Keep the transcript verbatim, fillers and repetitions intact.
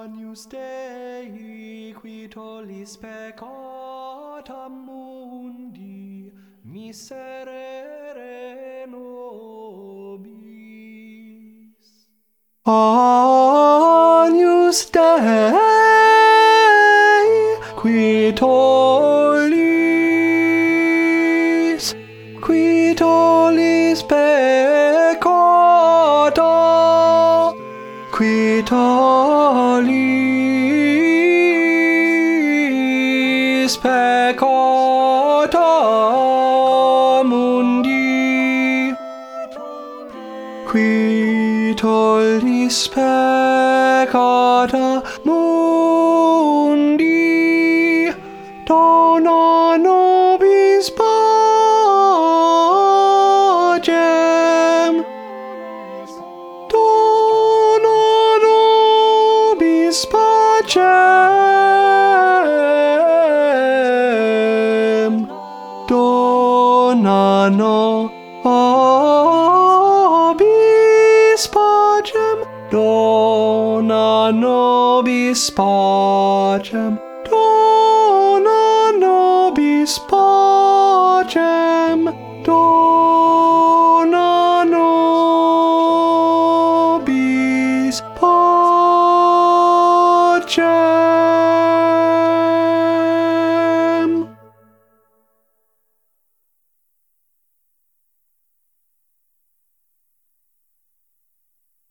Agnus Dei, qui tollis peccata mundi, miserere nobis. Agnus Dei, qui tollis, qui tollis peccata, qui tollis peccata mundi, qui tollis peccata mundi, dona nobis pacem, dona nobis pacem, dona nobis pacem, dona nobis pacem.